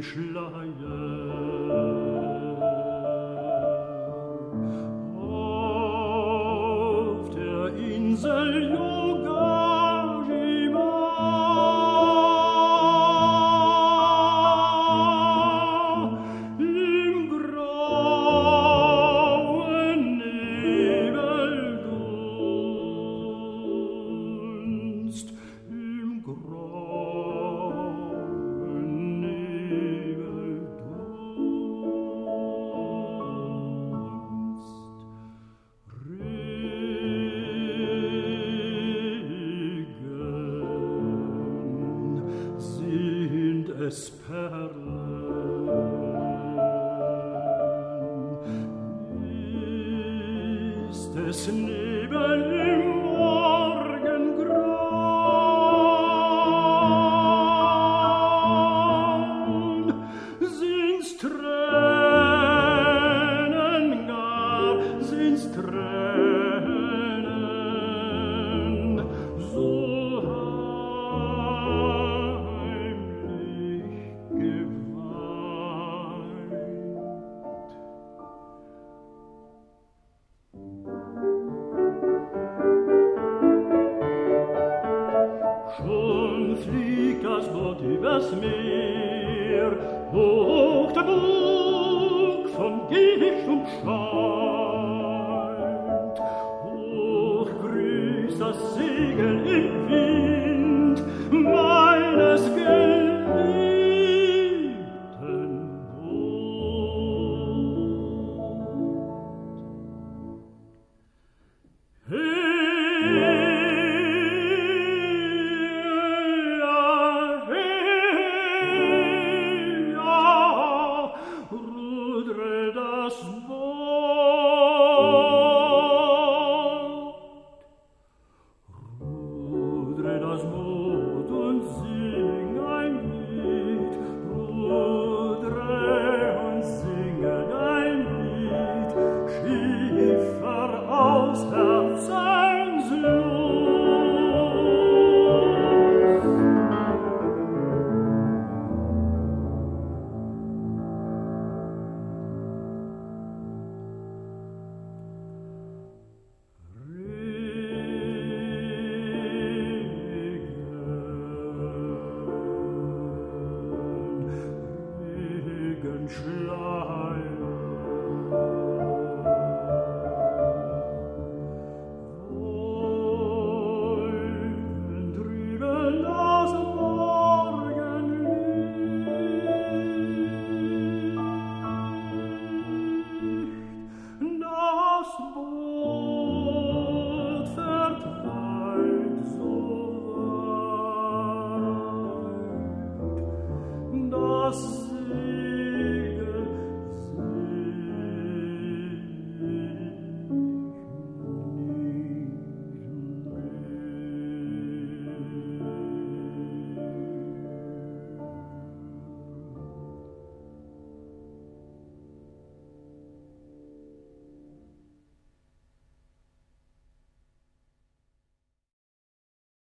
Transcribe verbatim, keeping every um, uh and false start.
Schleier. Auf der Insel Yogajima im grauen Nebeldunst, im grauen Nebeldunst, Regen sind es Perlen, ist es Nebel im Morgengrauen, sind's Tränen gar, sind's Tränen, so heimlich geweint. Schon fliegt das Boot übers Meer, hoch der Bug von Gischt umscheint, hoch grüßt das Segel